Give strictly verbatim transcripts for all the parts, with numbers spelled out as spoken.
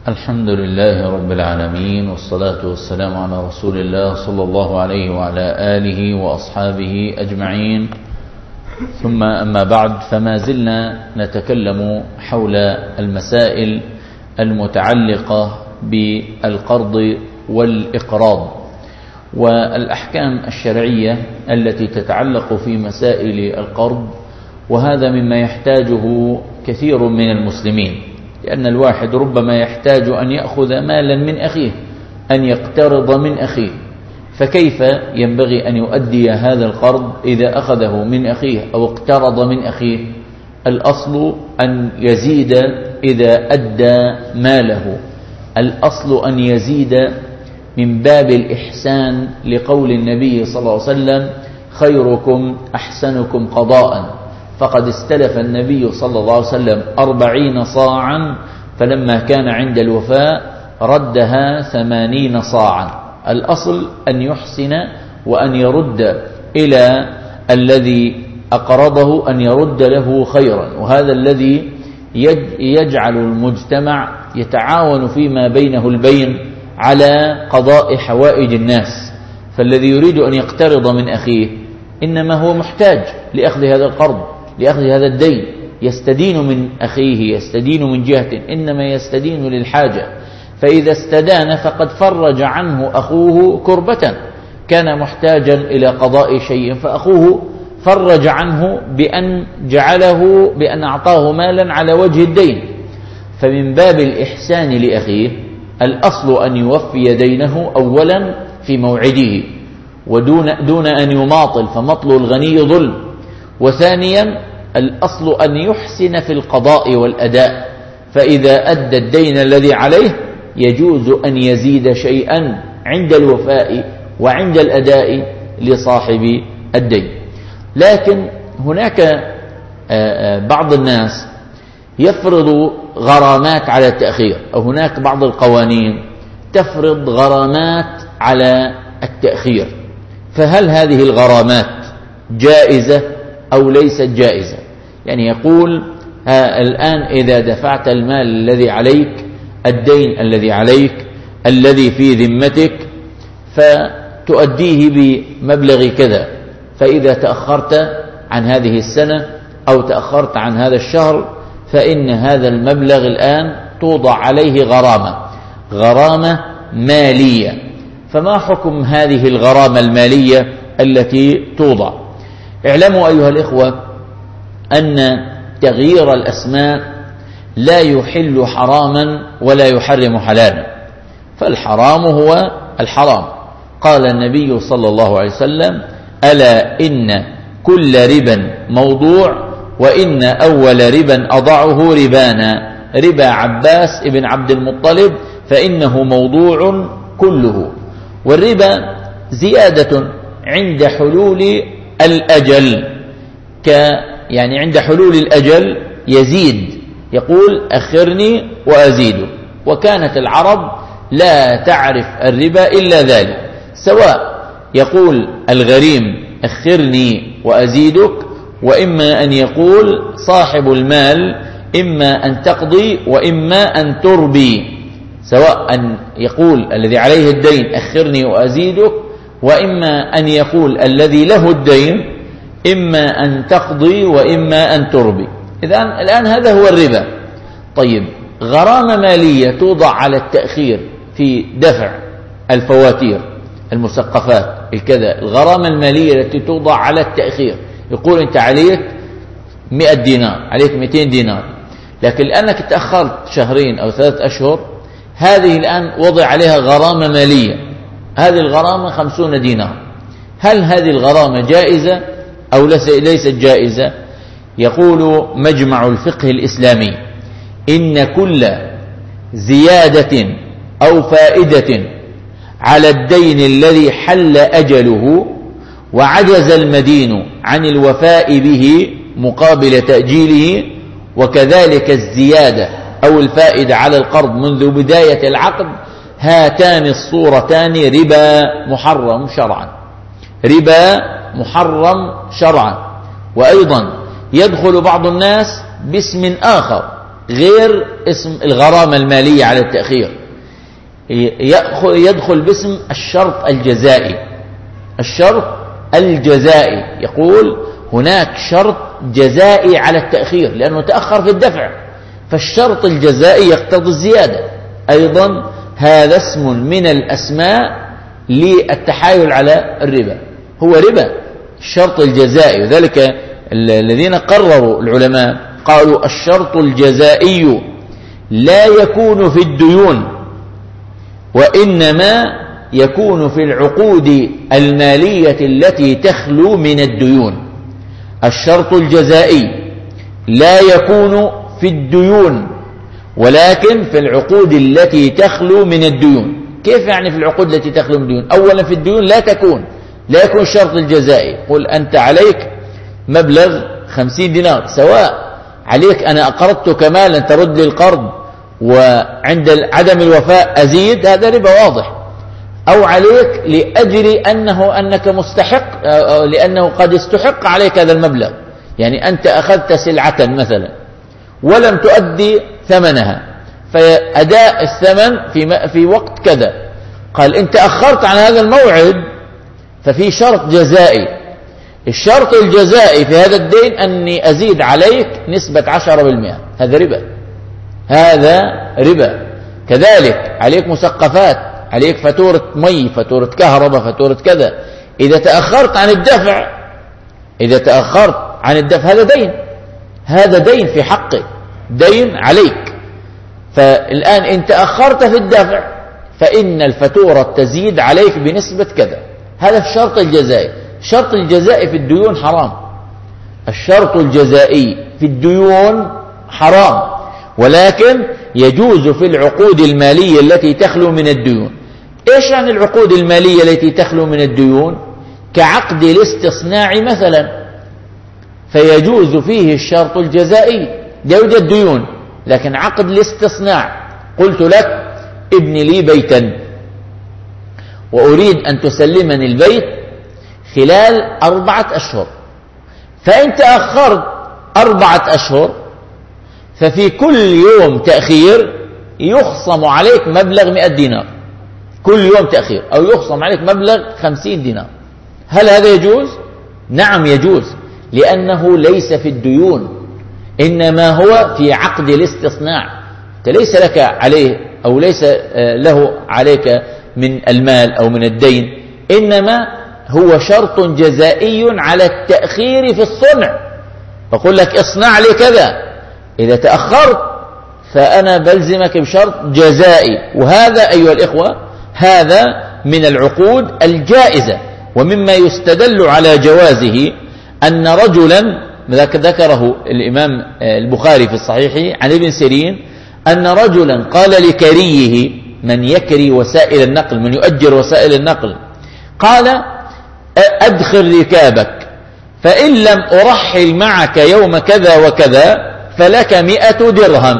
الحمد لله رب العالمين، والصلاة والسلام على رسول الله صلى الله عليه وعلى آله وأصحابه أجمعين، ثم أما بعد، فما زلنا نتكلم حول المسائل المتعلقة بالقرض والإقراض والأحكام الشرعية التي تتعلق في مسائل القرض، وهذا مما يحتاجه كثير من المسلمين، لأن الواحد ربما يحتاج أن يأخذ مالا من أخيه، أن يقترض من أخيه، فكيف ينبغي أن يؤدي هذا القرض إذا أخذه من أخيه أو اقترض من أخيه؟ الأصل أن يزيد إذا أدى ماله، الأصل أن يزيد من باب الإحسان، لقول النبي صلى الله عليه وسلم: خيركم أحسنكم قضاء، فقد استلف النبي صلى الله عليه وسلم أربعين صاعا، فلما كان عند الوفاء ردها ثمانين صاعا. الأصل أن يحسن وأن يرد إلى الذي أقرضه، أن يرد له خيرا، وهذا الذي يجعل المجتمع يتعاون فيما بينه البين على قضاء حوائج الناس. فالذي يريد أن يقترض من أخيه إنما هو محتاج لأخذ هذا القرض، لأخذ هذا الدين، يستدين من أخيه، يستدين من جهة، إنما يستدين للحاجة، فإذا استدان فقد فرج عنه أخوه كربة، كان محتاجا إلى قضاء شيء فأخوه فرج عنه بأن جعله بأن أعطاه مالا على وجه الدين. فمن باب الإحسان لأخيه الأصل أن يوفي دينه أولا في موعده، ودون دون أن يماطل، فمطل الغني ظلم. وثانيا الأصل أن يحسن في القضاء والأداء، فإذا أدى الدين الذي عليه يجوز أن يزيد شيئا عند الوفاء وعند الأداء لصاحب الدين. لكن هناك بعض الناس يفرض غرامات على التأخير، أو هناك بعض القوانين تفرض غرامات على التأخير، فهل هذه الغرامات جائزة أو ليست جائزة؟ يعني يقول: الآن إذا دفعت المال الذي عليك، الدين الذي عليك الذي في ذمتك، فتؤديه بمبلغ كذا، فإذا تأخرت عن هذه السنة أو تأخرت عن هذا الشهر فإن هذا المبلغ الآن توضع عليه غرامة، غرامة مالية. فما حكم هذه الغرامة المالية التي توضع؟ اعلموا أيها الإخوة أن تغيير الأسماء لا يحل حراما ولا يحرم حلالا، فالحرام هو الحرام. قال النبي صلى الله عليه وسلم: ألا إن كل ربا موضوع، وإن أول ربا أضعه ربانا، ربا عباس ابن عبد المطلب، فإنه موضوع كله. والربا زيادة عند حلول الأجل، ك يعني عند حلول الأجل يزيد، يقول: أخرني وأزيد. وكانت العرب لا تعرف الربا إلا ذلك، سواء يقول الغريم: أخرني وأزيدك، وإما أن يقول صاحب المال: إما أن تقضي وإما أن تربي، سواء أن يقول الذي عليه الدين: أخرني وأزيدك، وإما أن يقول الذي له الدين: إما أن تقضي وإما أن تربي. إذن الآن هذا هو الربا. طيب، غرامة مالية توضع على التأخير في دفع الفواتير، المسقفات، الكذا، الغرامة المالية التي توضع على التأخير، يقول: أنت عليك مئة دينار، عليك مئتين دينار، لكن لأنك تأخرت شهرين أو ثلاثة أشهر، هذه الآن وضع عليها غرامة مالية، هذه الغرامة خمسون دينار. هل هذه الغرامة جائزة أو ليست جائزة؟ يقول مجمع الفقه الإسلامي: إن كل زيادة أو فائدة على الدين الذي حل أجله وعجز المدين عن الوفاء به مقابل تأجيله، وكذلك الزيادة أو الفائدة على القرض منذ بداية العقد، هاتان الصورتان ربا محرم شرعا، ربا محرم شرعا. وأيضا يدخل بعض الناس باسم آخر، غير اسم الغرامة المالية على التأخير، يدخل باسم الشرط الجزائي. الشرط الجزائي يقول هناك شرط جزائي على التأخير لأنه تأخر في الدفع، فالشرط الجزائي يقتضي الزيادة. أيضا هذا اسم من الأسماء للتحايل على الربا، هو ربا الشرط الجزائي. وذلك الذين قرروا العلماء قالوا الشرط الجزائي لا يكون في الديون، وإنما يكون في العقود المالية التي تخلو من الديون. الشرط الجزائي لا يكون في الديون ولكن في العقود التي تخلو من الديون. كيف يعني في العقود التي تخلو من الديون؟ أولا في الديون لا تكون لا يكون الشرط الجزائي. قل أنت عليك مبلغ خمسين دينار، سواء عليك أنا أقرضتك مالا ترد لي القرض وعند عدم الوفاء أزيد، هذا ربا واضح. أو عليك لأجل أنه أنك مستحق، لأنه قد استحق عليك هذا المبلغ، يعني أنت أخذت سلعة مثلا ولم تؤدي ثمنها، فأداء الثمن في في وقت كذا، قال أنت أخرت عن هذا الموعد ففي شرط جزائي. الشرط الجزائي في هذا الدين أني أزيد عليك نسبة عشرة بالمئة، هذا ربا، هذا ربا. كذلك عليك مسقفات، عليك فاتورة مي، فاتورة كهرباء، فاتورة كذا، إذا تأخرت عن الدفع إذا تأخرت عن الدفع هذا دين، هذا دين في حقك، دين عليك. فالآن إن تأخرت في الدفع فإن الفاتورة تزيد عليك بنسبة كذا، هذا الشرط الجزائي. الشرط الجزائي في الديون حرام، الشرط الجزائي في الديون حرام، ولكن يجوز في العقود المالية التي تخلو من الديون. إيش يعني العقود المالية التي تخلو من الديون؟ كعقد الاستصناع مثلا، فيجوز فيه الشرط الجزائي، لا يوجد ديون لكن عقد الاستصناع. قلت لك ابني لي بيتا وأريد أن تسلمني البيت خلال أربعة أشهر، فإن تأخرت أربعة أشهر ففي كل يوم تأخير يخصم عليك مبلغ مئة دينار، كل يوم تأخير، أو يخصم عليك مبلغ خمسين دينار. هل هذا يجوز؟ نعم يجوز، لأنه ليس في الديون، إنما هو في عقد الاستصناع. ليس لك عليه أو ليس له عليك من المال أو من الدين، إنما هو شرط جزائي على التأخير في الصنع. فقل لك اصنع لي كذا، إذا تأخرت فأنا بلزمك بشرط جزائي. وهذا أيها الإخوة هذا من العقود الجائزة. ومما يستدل على جوازه أن رجلا ذكره الإمام البخاري في الصحيح عن ابن سيرين أن رجلا قال لكريه، من يكري وسائل النقل، من يؤجر وسائل النقل، قال أدخل ركابك، فإن لم أرحل معك يوم كذا وكذا فلك مئة درهم،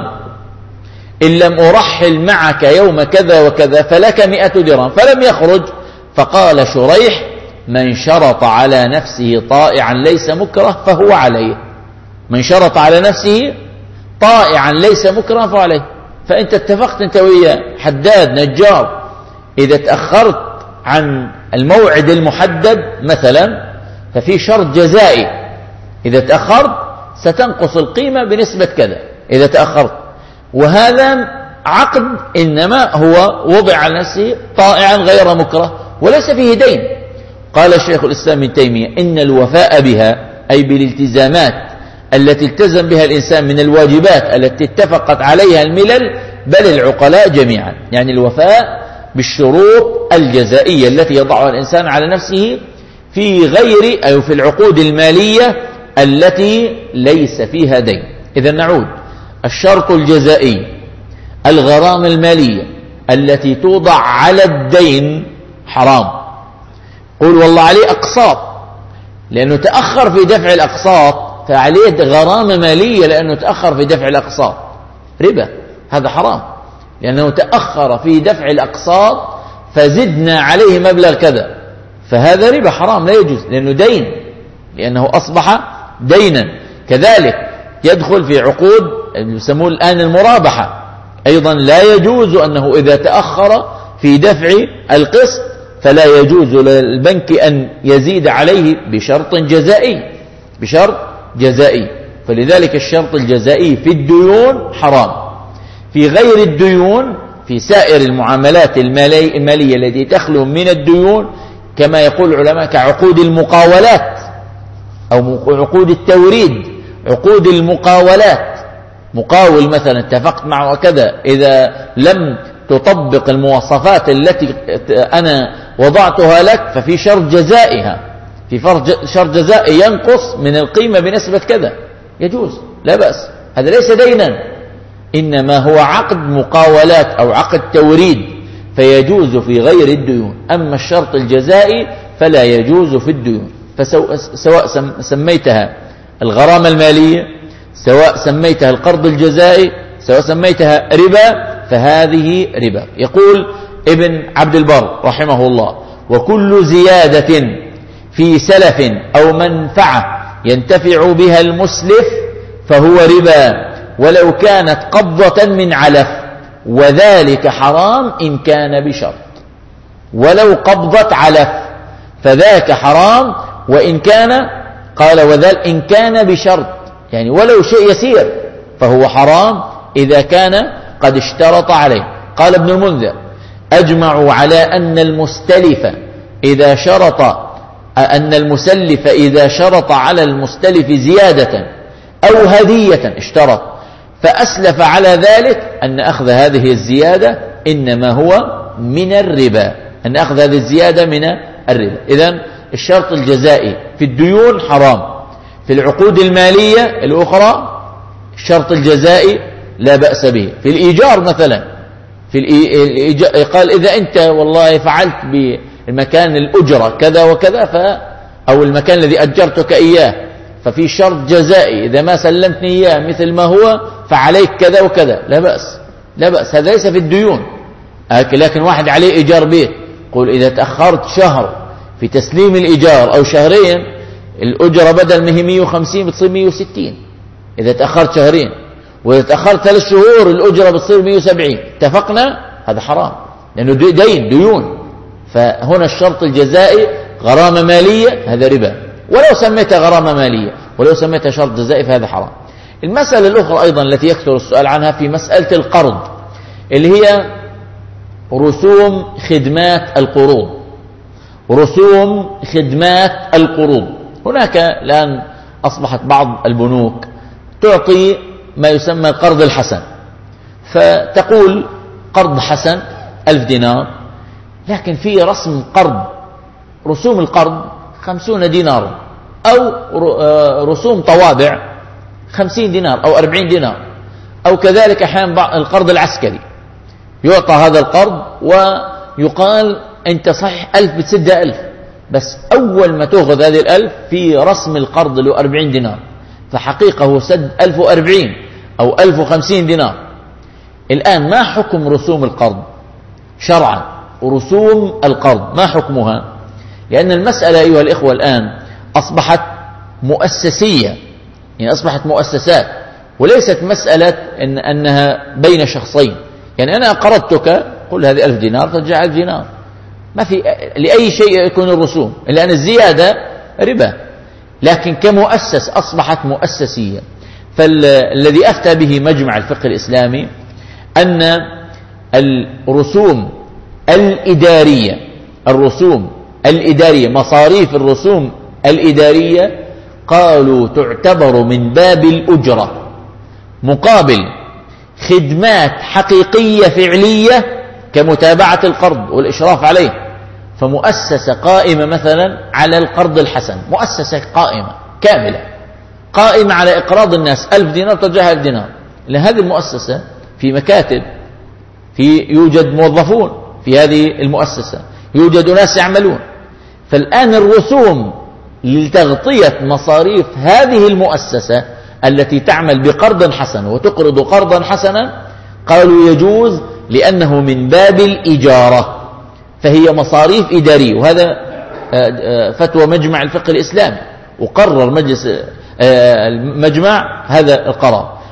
إن لم أرحل معك يوم كذا وكذا فلك مئة درهم. فلم يخرج، فقال شريح من شرط على نفسه طائعا ليس مكره فهو عليه، من شرط على نفسه طائعا ليس مكره فهو عليه. فأنت اتفقت أنت وياه حداد نجار، إذا تأخرت عن الموعد المحدد مثلا ففي شرط جزائي، إذا تأخرت ستنقص القيمة بنسبة كذا إذا تأخرت. وهذا عقد إنما هو وضع على نفسه طائعا غير مكره وليس فيه دين. قال الشيخ الإسلام ابن تيمية إن الوفاء بها أي بالالتزامات التي التزم بها الإنسان من الواجبات التي اتفقت عليها الملل بل العقلاء جميعا، يعني الوفاء بالشروط الجزائية التي يضعها الإنسان على نفسه في غير أو في العقود المالية التي ليس فيها دين. إذا نعود، الشرط الجزائي الغرامة المالية التي توضع على الدين حرام. قول والله عليه أقساط لأنه تأخر في دفع الأقساط فعليه غرامة مالية لأنه تأخر في دفع الأقساط، ربا، هذا حرام لأنه تأخر في دفع الأقساط فزدنا عليه مبلغ كذا، فهذا ربا حرام لا يجوز لأنه دين، لأنه أصبح دينا. كذلك يدخل في عقود يسموه الآن المرابحة، أيضا لا يجوز أنه إذا تأخر في دفع القسط فلا يجوز للبنك أن يزيد عليه بشرط جزائي، بشرط جزائي. فلذلك الشرط الجزائي في الديون حرام. في غير الديون، في سائر المعاملات المالية التي تخلو من الديون، كما يقول العلماء كعقود المقاولات أو عقود التوريد، عقود المقاولات، مقاول مثلا اتفقت معه كذا، إذا لم تطبق المواصفات التي أنا وضعتها لك ففي شرط جزائها، في شرط جزائي ينقص من القيمة بنسبة كذا، يجوز لا بأس. هذا ليس دينا، إنما هو عقد مقاولات أو عقد توريد، فيجوز في غير الديون. أما الشرط الجزائي فلا يجوز في الديون. فسواء سميتها الغرامة المالية، سواء سميتها القرض الجزائي، سواء سميتها ربا، فهذه ربا. يقول ابن عبد البر رحمه الله: وكل زيادة في سلف أو منفعة ينتفع بها المسلف فهو ربا، ولو كانت قبضة من علف، وذلك حرام إن كان بشرط. ولو قبضة علف فذاك حرام، وإن كان، قال وذلك إن كان بشرط، يعني ولو شيء يسير فهو حرام إذا كان قد اشترط عليه. قال ابن المنذر: أجمعوا على أن المستلف إذا شرط أن المسلف إذا شرط على المستلف زيادة أو هدية اشترط فأسلف على ذلك أن أخذ هذه الزيادة إنما هو من الربا، أن أخذ هذه الزيادة من الربا. إذن الشرط الجزائي في الديون حرام. في العقود المالية الأخرى الشرط الجزائي لا بأس به. في الإيجار مثلا، في الإيجار قال إذا أنت والله فعلت بالمكان الأجرة كذا وكذا ف أو المكان الذي أجرتك إياه ففي شرط جزائي، إذا ما سلمتني إياه مثل ما هو فعليك كذا وكذا، لا بأس، لا بأس. هذا ليس في الديون. لكن واحد عليه إيجار بيت، قول إذا تأخرت شهر في تسليم الإيجار أو شهرين، الأجرة بدل ما هي مئة وخمسين بتصير مئة وستين إذا تأخرت شهرين، وإذا تأخرت ثلاث شهور الأجرة بتصير مئة وسبعين. اتفقنا؟ هذا حرام لأنه دين ديون. فهنا الشرط الجزائي غرامة مالية، هذا ربا، ولو سميتها غرامة مالية ولو سميتها شرط جزائي فهذا حرام. المسألة الأخرى أيضا التي يكثر السؤال عنها في مسألة القرض، اللي هي رسوم خدمات القروض. رسوم خدمات القروض. هناك الآن أصبحت بعض البنوك تعطي ما يسمى القرض الحسن، فتقول قرض حسن ألف دينار، لكن في رسم قرض، رسوم القرض خمسون دينار، أو رسوم طوابع خمسين دينار أو أربعين دينار، أو كذلك أحيانا القرض العسكري يعطى هذا القرض ويقال أنت صحيح ألف بتسدها ألف، بس أول ما تأخذ هذه الألف في رسم القرض له أربعين دينار، فحقيقة هو سد ألف وأربعين أو ألف وخمسين دينار. الآن ما حكم رسوم القرض شرعا؟ ورسوم القرض ما حكمها؟ لأن المسألة أيها الإخوة الآن أصبحت مؤسسية، يعني أصبحت مؤسسات، وليست مسألة إن أنها بين شخصين. يعني أنا قرضتك قل هذه ألف دينار ترجع ألف دينار، ما في لأي شيء يكون الرسوم، لأن الزيادة ربا، لكن كمؤسس أصبحت مؤسسية. فالذي أفتى به مجمع الفقه الإسلامي أن الرسوم الإدارية، الرسوم الإدارية، مصاريف الرسوم الإدارية، قالوا تعتبر من باب الأجرة مقابل خدمات حقيقية فعلية كمتابعة القرض والإشراف عليه. فمؤسسة قائمة مثلا على القرض الحسن، مؤسسة قائمة كاملة قائمة على إقراض الناس ألف دينار ترجعها ألف دينار، لهذه المؤسسة في مكاتب، في يوجد موظفون في هذه المؤسسة، يوجد ناس يعملون. فالآن الرسوم لتغطية مصاريف هذه المؤسسة التي تعمل بقرض حسن وتقرض قرضا حسنا، قالوا يجوز لأنه من باب الإجارة، فهي مصاريف إدارية. وهذا فتوى مجمع الفقه الإسلامي، وقرر مجلس المجمع هذا القرار.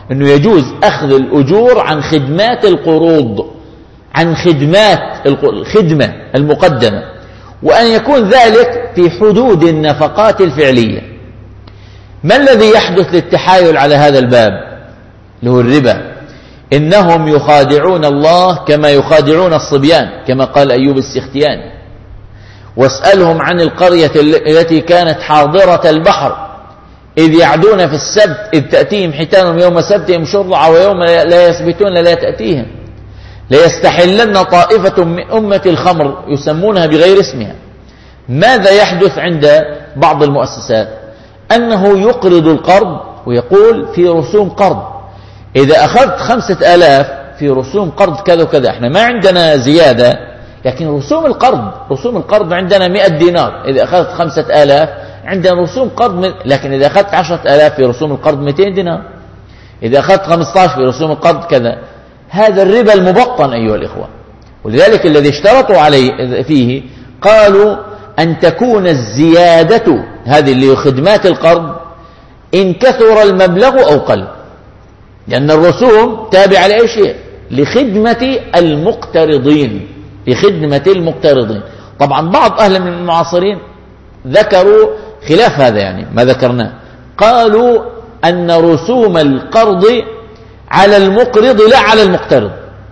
أنه يجوز أخذ الأجور عن خدمات القروض، عن خدمات الخدمة المقدمة، وأن يكون ذلك في حدود النفقات الفعلية. ما الذي يحدث للتحايل على هذا الباب اللي هو الربا؟ إنهم يخادعون الله كما يخادعون الصبيان، كما قال أيوب السختياني: واسألهم عن القرية التي كانت حاضرة البحر إذ يعدون في السبت إذ تأتيهم حيتانهم يوم سبتهم شرعا ويوم لا يسبتون لا تأتيهم ليستحلن طائفة من أمة الخمر يسمونها بغير اسمها. ماذا يحدث عند بعض المؤسسات؟ أنه يقرض القرض ويقول في رسوم قرض، إذا أخذت خمسة آلاف في رسوم قرض كذا وكذا، احنا ما عندنا زيادة، لكن رسوم القرض رسوم القرض عندنا مئة دينار، إذا أخذت خمسة آلاف عندنا رسوم قرض، لكن إذا أخذت عشرة آلاف في رسوم القرض مئتين دينار، إذا أخذت خمسة عشر في رسوم القرض كذا. هذا الربا المبطن أيها الإخوة. ولذلك الذي اشترطوا عليه فيه قالوا أن تكون الزيادة هذه اللي خدمات القرض إن كثر المبلغ أو قل، لأن الرسوم تابعة لأي شيء؟ لخدمة المقترضين، لخدمة المقترضين. طبعا بعض أهل من المعاصرين ذكروا خلاف هذا، يعني ما ذكرناه، قالوا أن رسوم القرض على المقرض لا على المقترض،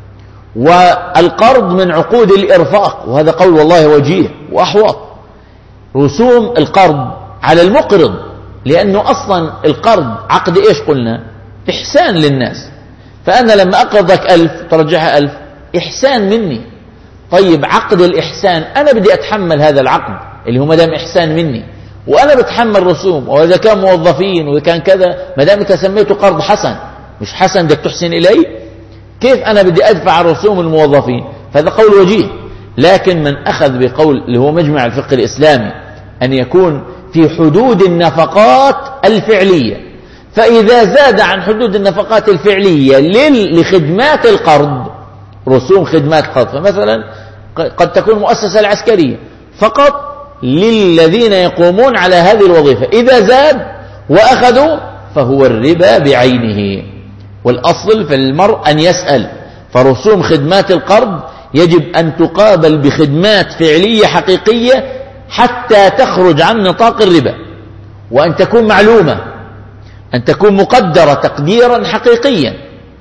والقرض من عقود الإرفاق، وهذا قول والله وجيه وأحوط. رسوم القرض على المقرض، لأنه أصلا القرض عقد إيش قلنا؟ إحسان للناس، فأنا لما أقرضك ألف ترجعها ألف، إحسان مني. طيب عقد الإحسان أنا بدي أتحمل هذا العقد اللي هو مدام إحسان مني، وأنا بتحمل رسوم، وإذا كان موظفين وإذا كان كذا، مدام أنت سميته قرض حسن، مش حسن بدك تحسن إلي، كيف أنا بدي أدفع رسوم الموظفين؟ فهذا قول وجيه. لكن من أخذ بقول اللي هو مجمع الفقه الإسلامي أن يكون في حدود النفقات الفعلية، فإذا زاد عن حدود النفقات الفعلية لخدمات القرض، رسوم خدمات القرض، فمثلا قد تكون مؤسسة العسكرية فقط للذين يقومون على هذه الوظيفة، إذا زاد وأخذوا فهو الربا بعينه. والأصل في المرء أن يسأل، فرسوم خدمات القرض يجب أن تقابل بخدمات فعلية حقيقية حتى تخرج عن نطاق الربا، وأن تكون معلومة، أن تكون مقدرة تقديرا حقيقيا،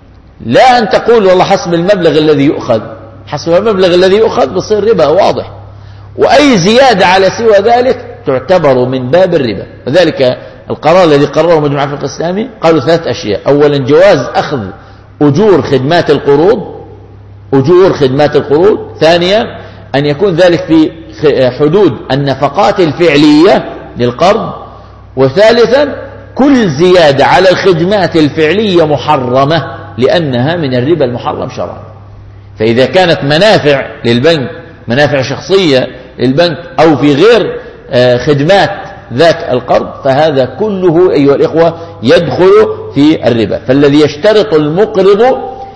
لا أن تقول والله حسب المبلغ الذي يؤخذ، حسب المبلغ الذي يؤخذ بصير ربا واضح، وأي زيادة على سوى ذلك تعتبر من باب الربا. وذلك القرار الذي قرره مجمع الفقه الإسلامي قالوا ثلاث أشياء: أولا جواز أخذ أجور خدمات القروض، أجور خدمات القروض. ثانيا أن يكون ذلك في حدود النفقات الفعلية للقرض. وثالثا كل زيادة على الخدمات الفعلية محرمة، لأنها من الربا المحرم شرعا. فإذا كانت منافع للبنك، منافع شخصية للبنك، أو في غير خدمات ذاك القرض، فهذا كله أيها الإخوة يدخل في الربا. فالذي يشترط المقرض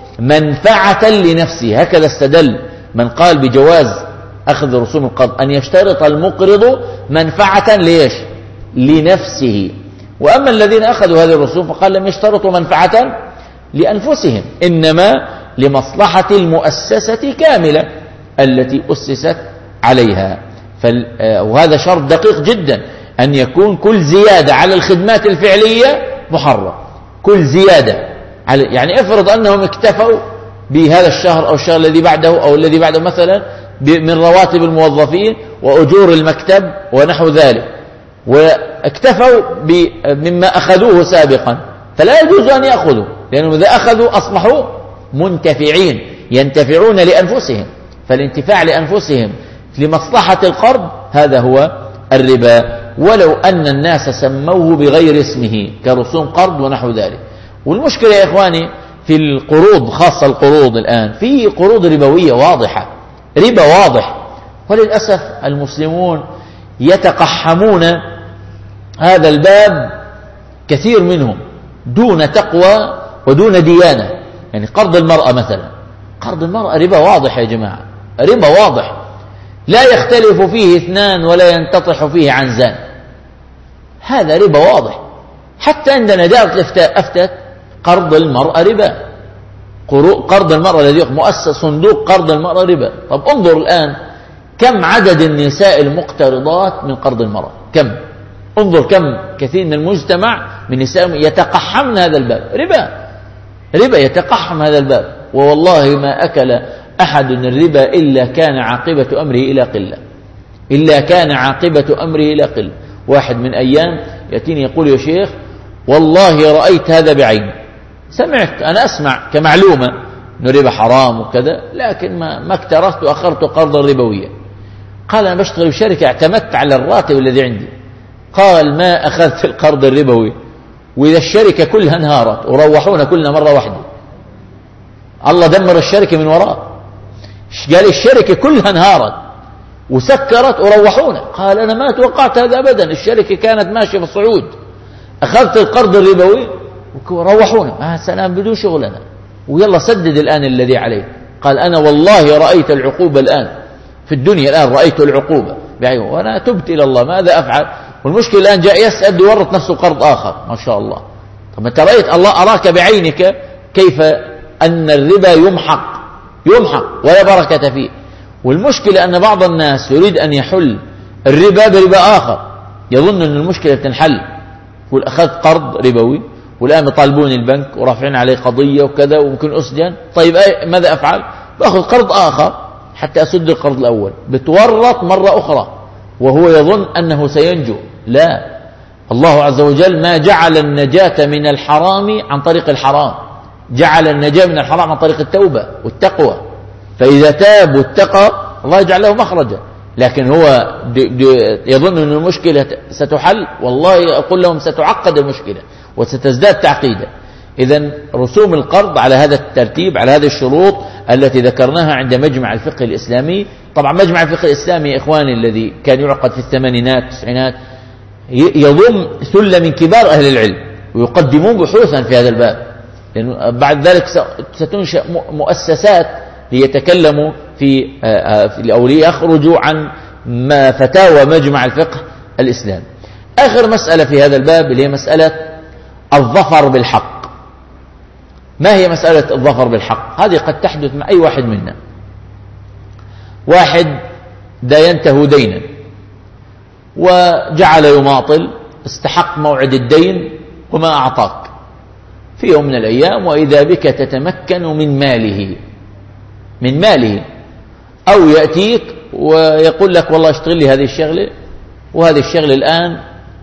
منفعة لنفسه، هكذا استدل من قال بجواز أخذ رسوم القرض، أن يشترط المقرض منفعة ليش؟ لنفسه. وأما الذين أخذوا هذه الرسوم فقال لم يشترطوا منفعة لأنفسهم، إنما لمصلحة المؤسسة كاملة التي أسست عليها. وهذا شرط دقيق جدا، أن يكون كل زيادة على الخدمات الفعلية محرم. كل زيادة على، يعني افرض أنهم اكتفوا بهذا الشهر أو الشهر الذي بعده أو الذي بعده مثلا من رواتب الموظفين وأجور المكتب ونحو ذلك، واكتفوا مما أخذوه سابقا، فلا يجوز أن يأخذوا، لأنهم إذا أخذوا أصبحوا منتفعين، ينتفعون لأنفسهم. فالانتفاع لأنفسهم لمصلحة القرض هذا هو الربا، ولو أن الناس سموه بغير اسمه كرسوم قرض ونحو ذلك. والمشكلة يا إخواني في القروض، خاصة القروض الآن، في قروض ربوية واضحة، ربا واضح، وللأسف المسلمون يتقحمون هذا الباب كثير منهم دون تقوى ودون ديانة. يعني قرض المرأة مثلا، قرض المرأة ربا واضح يا جماعة، ربا واضح لا يختلف فيه اثنان ولا ينتطح فيه عنزان، هذا ربا واضح. حتى عندنا دارة الإفتاء أفتت قرض المرأة ربا، قرض المرأة الذي مؤسس صندوق قرض المرأة ربا. طب انظر الآن كم عدد النساء المقترضات من قرض المرأة، كم، انظر كم كثير من المجتمع من نساء يتقحمن هذا الباب، ربا ربا يتقحم هذا الباب. ووالله ما أكل أحد الربا إلا كان عاقبة أمره إلى قلة، إلا كان عاقبة أمره إلى قلة. واحد من أيام يأتيني يقول يا شيخ والله رأيت هذا بعيني، سمعت أنا أسمع كمعلومة أن الربا حرام وكذا، لكن ما ما اكترثت وأخرت قرضا ربويا. قال أنا بشتغل بشركة اعتمدت على الراتب الذي عندي. قال ما أخذت القرض الربوي وإذا الشركة كلها انهارت وروحونا كلنا مرة واحدة، الله دمر الشركة من وراء. قال الشركة كلها انهارت وسكرت وروحونا. قال أنا ما توقعت هذا أبدا، الشركة كانت ماشية في الصعود، أخذت القرض الربوي وروحونا، آه سلام بدون شغلنا ويلا سدد الآن الذي عليك. قال أنا والله رأيت العقوبة الآن في الدنيا، الآن رأيت العقوبة بعينه وأنا تبت إلى الله ماذا أفعل. والمشكلة الآن جاء يسأل يورط نفسه قرض آخر، ما شاء الله. طب أنت رأيت الله أراك بعينك كيف أن الربا يمحق يمحق ولا بركة فيه. والمشكلة أن بعض الناس يريد أن يحل الربا بربا آخر، يظن أن المشكلة بتنحل. يقول أخذت قرض ربوي والآن يطالبون البنك ورافعين عليه قضية وكذا وممكن أسجن، طيب أي ماذا أفعل؟ بأخذ قرض آخر حتى أسد القرض الأول، بتورط مرة أخرى وهو يظن أنه سينجو. لا، الله عز وجل ما جعل النجاة من الحرام عن طريق الحرام، جعل النجاة من الحرام عن طريق التوبة والتقوى. فإذا تاب واتقى الله يجعل له مخرجا. لكن هو دي دي يظن أن المشكلة ستحل، والله أقول لهم ستعقد المشكلة وستزداد تعقيدا. إذن رسوم القرض على هذا الترتيب، على هذه الشروط التي ذكرناها عند مجمع الفقه الإسلامي. طبعا مجمع الفقه الإسلامي يا إخواني الذي كان يعقد في الثمانينات التسعينات يضم ثلة من كبار أهل العلم ويقدمون بحوثا في هذا الباب، لأنه بعد ذلك ستنشأ مؤسسات ليتكلموا في أو ليخرجوا عن ما فتاوى مجمع الفقه الإسلامي. آخر مسألة في هذا الباب اللي هي مسألة الظفر بالحق. ما هي مسألة الظفر بالحق؟ هذه قد تحدث مع أي واحد منا. واحد داينته دينا وجعل يماطل، استحق موعد الدين وما أعطاك في يوم من الأيام، وإذا بك تتمكن من ماله من ماله أو يأتيك ويقول لك والله اشتغل لي هذه الشغلة، وهذه الشغلة الآن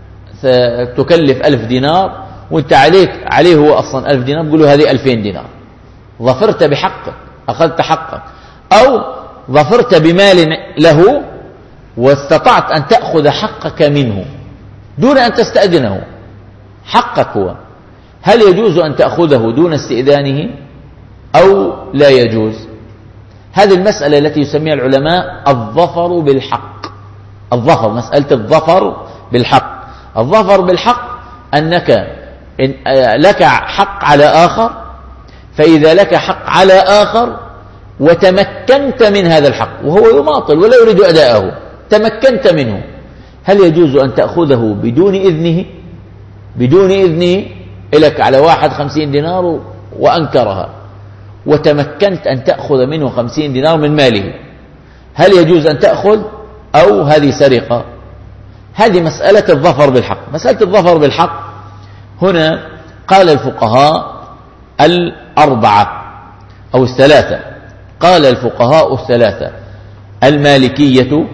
تكلف ألف دينار وانت عليك عليه هو أصلا ألف دينار، بقول له هذه ألفين دينار. ظفرت بحقك، أخذت حقك. أو ظفرت بمال له واستطعت أن تأخذ حقك منه دون أن تستأذنه، حقك هو. هل يجوز أن تأخذه دون استئذانه أو لا يجوز؟ هذه المسألة التي يسميها العلماء الظفر بالحق. الظفر، مسألة الظفر بالحق. الظفر بالحق أنك إن لك حق على آخر، فإذا لك حق على آخر وتمكنت من هذا الحق وهو يماطل ولا يريد أداءه، تمكنت منه، هل يجوز أن تأخذه بدون إذنه؟ بدون إذنه إلك على واحد خمسين دينار وأنكرها وتمكنت أن تأخذ منه خمسين دينار من ماله، هل يجوز أن تأخذ أو هذه سرقة؟ هذه مسألة الظفر بالحق. مسألة الظفر بالحق هنا قال الفقهاء الأربعة أو الثلاثة، قال الفقهاء الثلاثة المالكية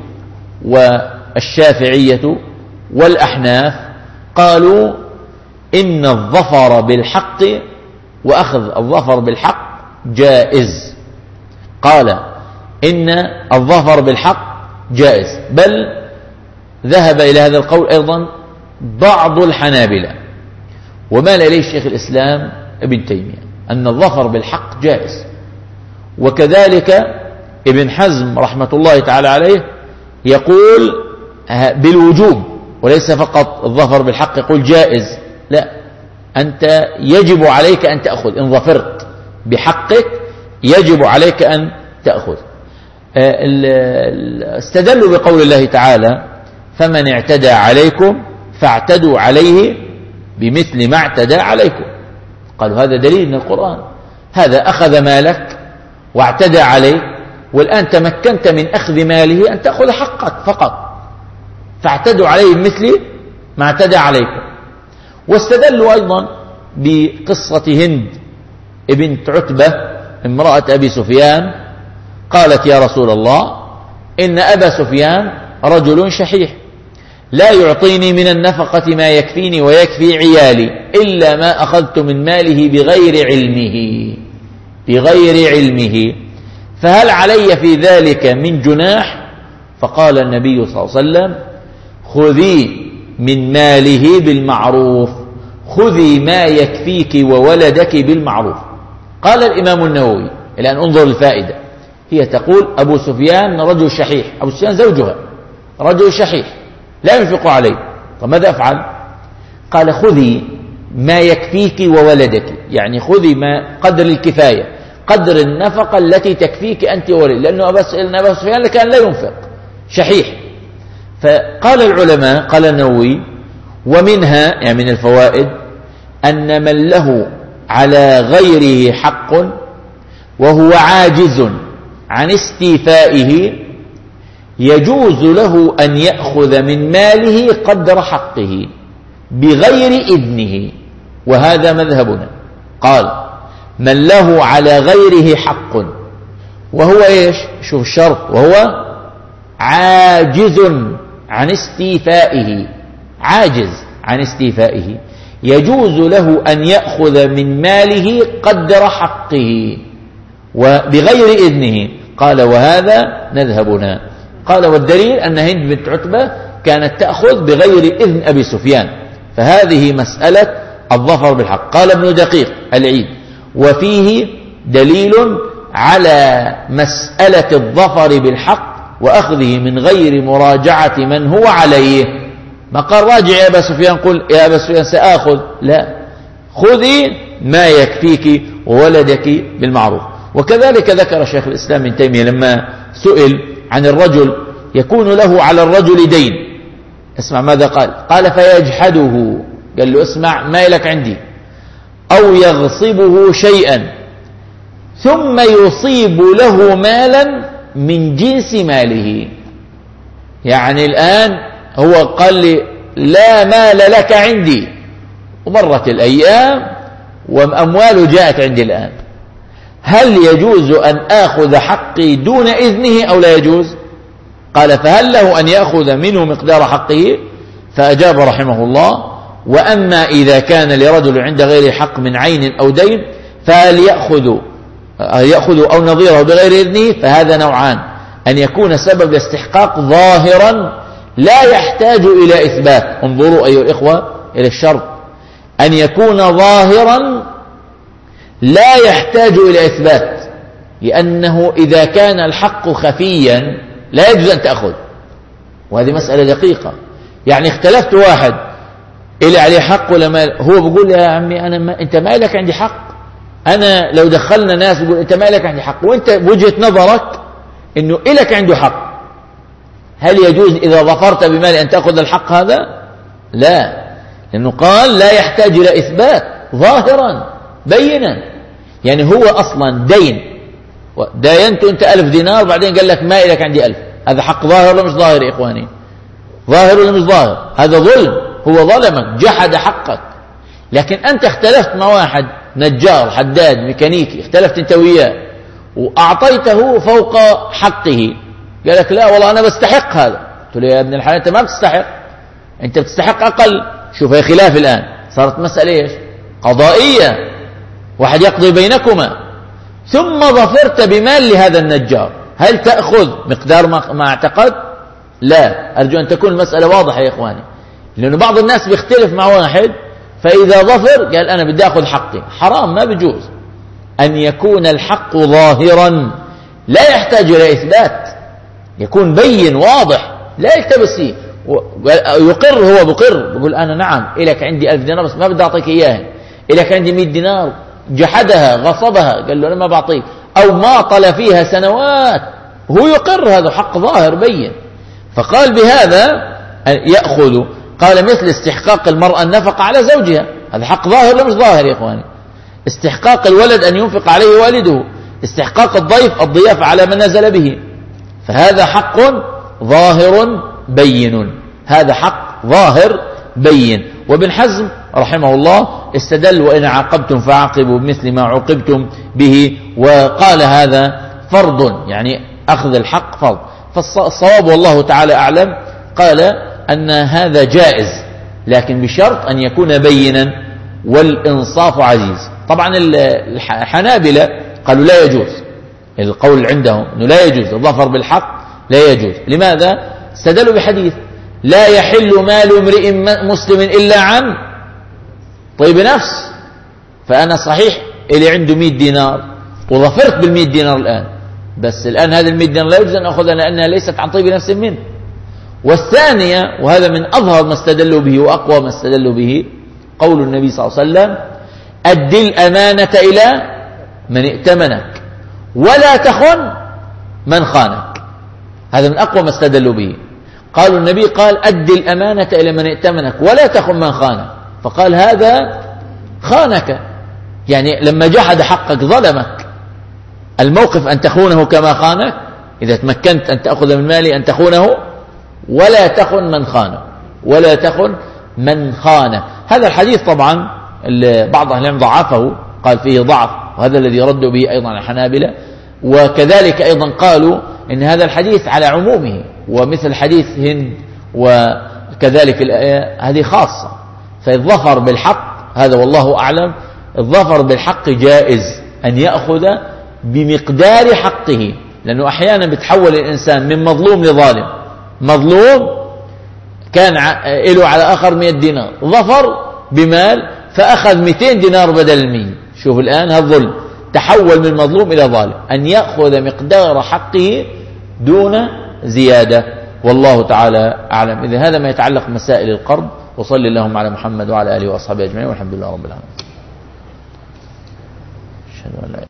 والشافعية والأحناف، قالوا إن الظفر بالحق وأخذ الظفر بالحق جائز. قال إن الظفر بالحق جائز، بل ذهب إلى هذا القول أيضا بعض الحنابلة ومال إليه الشيخ الإسلام ابن تيمية أن الظفر بالحق جائز. وكذلك ابن حزم رحمة الله تعالى عليه يقول بالوجوب وليس فقط الظفر بالحق، يقول جائز. لا، أنت يجب عليك أن تأخذ، إن ظفرت بحقك يجب عليك أن تأخذ. استدلوا بقول الله تعالى فمن اعتدى عليكم فاعتدوا عليه بمثل ما اعتدى عليكم. قالوا هذا دليل من القرآن، هذا أخذ مالك واعتدى عليك، والآن تمكنت من أخذ ماله أن تأخذ حقك فقط، فاعتدوا عليه مثل ما اعتدى عليكم. واستدلوا أيضا بقصة هند بنت عتبة امرأة أبي سفيان، قالت يا رسول الله إن أبا سفيان رجل شحيح لا يعطيني من النفقة ما يكفيني ويكفي عيالي إلا ما أخذت من ماله بغير علمه بغير علمه فهل علي في ذلك من جناح؟ فقال النبي صلى الله عليه وسلم خذي من ماله بالمعروف، خذي ما يكفيك وولدك بالمعروف. قال الإمام النووي، الآن انظر الفائدة، هي تقول أبو سفيان رجل شحيح، أبو سفيان زوجها رجل شحيح لا ينفق عليه، طب ماذا أفعل؟ قال خذي ما يكفيك وولدك، يعني خذي ما قدر الكفاية، قدر النفقة التي تكفيك أنت وولدك، لأنه أبو سفيان كان لا ينفق شحيح. فقال العلماء، قال النووي ومنها يعني من الفوائد أن من له على غيره حق وهو عاجز عن استيفائه يجوز له أن يأخذ من ماله قدر حقه بغير إذنه، وهذا مذهبنا. قال من له على غيره حق وهو إيش؟ شوف الشرط، وهو عاجز عن استيفائه، عاجز عن استيفائه يجوز له أن يأخذ من ماله قدر حقه وبغير إذنه. قال وهذا مذهبنا. قال والدليل أن هند بنت عتبة كانت تأخذ بغير إذن أبي سفيان، فهذه مسألة الظفر بالحق. قال ابن دقيق العيد وفيه دليل على مسألة الظفر بالحق وأخذه من غير مراجعة من هو عليه. ما قال راجع يا أبا سفيان قل يا أبا سفيان سآخذ، لا، خذي ما يكفيك وولدك بالمعروف. وكذلك ذكر شيخ الإسلام ابن تيمية لما سئل عن الرجل يكون له على الرجل دين، اسمع ماذا قال، قال فيجحده، قال له اسمع ما لك عندي، أو يغصبه شيئا ثم يصيب له مالا من جنس ماله. يعني الآن هو قال لي لا مال لك عندي، ومرت الأيام وأمواله جاءت عندي الآن، هل يجوز أن آخذ حقي دون إذنه أو لا يجوز؟ قال فهل له أن يأخذ منه مقدار حقه؟ فأجاب رحمه الله وأما إذا كان لرجل عند غير حق من عين أو دين فهل يأخذ يأخذ أو نظيره بغير إذنه؟ فهذا نوعان، أن يكون سبب الاستحقاق ظاهرا لا يحتاج إلى إثبات، انظروا أيها الإخوة إلى الشرط، أن يكون ظاهرا لا يحتاج إلى إثبات، لأنه إذا كان الحق خفيا لا يجوز أن تأخذ، وهذه مسألة دقيقة. يعني اختلفت واحد إلى عليه حق ولا مال، هو بيقول يا عمي أنا ما أنت ما لك عندي حق، أنا لو دخلنا ناس بيقول أنت ما لك عندي حق، وأنت بوجهة نظرك إنه إلك عنده حق، هل يجوز إذا ظفرت بمال أن تأخذ الحق هذا؟ لا، لأنه قال لا يحتاج إلى إثبات، ظاهرا بينا. يعني هو أصلا دين، داينت أنت ألف دينار بعدين قال لك ما إلك عندي ألف، هذا حق ظاهر ولا مش ظاهر يا إخواني؟ ظاهر ولا مش ظاهر؟ هذا ظلم، هو ظلمك، جحد حقك. لكن أنت اختلفت مع واحد نجار حداد ميكانيكي، اختلفت أنت وياه وأعطيته فوق حقه، قال لك لا والله أنا بستحق هذا، قلت له يا ابن الحلال أنت ما بتستحق، أنت بتستحق أقل. شوف هي خلاف الآن، صارت مسألة إيش؟ قضائية، واحد يقضي بينكما، ثم ظفرت بمال لهذا النجار، هل تأخذ مقدار ما اعتقد؟ لا. أرجو أن تكون المسألة واضحة يا إخواني، لأن بعض الناس بيختلف مع واحد فإذا ظفر قال أنا بدي أخذ حقي، حرام، ما بيجوز. أن يكون الحق ظاهرا لا يحتاج إلى إثبات، يكون بين واضح لا يلتبس فيه، يقر، هو بقر بيقول أنا نعم إلك عندي ألف دينار بس ما بدي أعطيك إياها، إلك عندي مئة دينار، جحدها غصبها قال له أنا ما بعطيك، أو ماطل فيها سنوات، هو يقر، هذا حق ظاهر بين. فقال بهذا يأخذ. قال مثل استحقاق المرأة النفقة على زوجها، هذا حق ظاهر ولا مش ظاهر يا إخواني؟ استحقاق الولد أن ينفق عليه والده، استحقاق الضيف الضيافة على من نزل به، فهذا حق ظاهر بين، هذا حق ظاهر بين. وابن حزم رحمه الله استدل وإن عاقبتم فعاقبوا بمثل ما عوقبتم به، وقال هذا فرض، يعني أخذ الحق فرض. فالصواب والله تعالى أعلم قال أن هذا جائز، لكن بشرط أن يكون بينا والإنصاف عزيز. طبعا الحنابلة قالوا لا يجوز، القول عندهم أنه لا يجوز الظفر بالحق، لا يجوز. لماذا؟ استدلوا بحديث لا يحل مال امرئ مسلم إلا عن طيب نفس. فأنا صحيح اللي عنده مئة دينار وظفرت بالمئة دينار الآن، بس الآن هذا المئة دينار لا يجوز أن أخذها لأنها ليست عن طيب نفس منه. والثانية، وهذا من أظهر ما استدلوا به وأقوى ما استدلوا به، قول النبي صلى الله عليه وسلم أد الأمانة إلى من ائتمنك ولا تخن من خانك. هذا من أقوى ما استدلوا به. قالوا النبي قال أد الأمانة إلى من ائتمنك ولا تخن من خانك، فقال هذا خانك، يعني لما جحد حقك ظلمك. الموقف أن تخونه كما خانك، إذا تمكنت أن تأخذ من مالي أن تخونه، ولا تخن من خانه، ولا تخن من خانه. هذا الحديث طبعا بعض أهل العلم ضعفه، قال فيه ضعف، وهذا الذي ردوا به أيضا الحنابلة. وكذلك أيضا قالوا إن هذا الحديث على عمومه، ومثل حديث هند وكذلك الآية هذه خاصة. فالظفر بالحق هذا والله أعلم، الظفر بالحق جائز أن يأخذ بمقدار حقه، لأنه أحيانا بتحول الإنسان من مظلوم لظالم. مظلوم كان له على آخر مئة دينار، ظفر بمال فأخذ مئتين دينار بدل المئة. شوف الآن هذا الظلم تحول من مظلوم إلى ظالم، أن يأخذ مقدار حقه دون زيادة، والله تعالى أعلم. إذا هذا ما يتعلق بمسائل القرض. وصلي اللهم على محمد وعلى آله وأصحابه أجمعين، والحمد لله رب العالمين.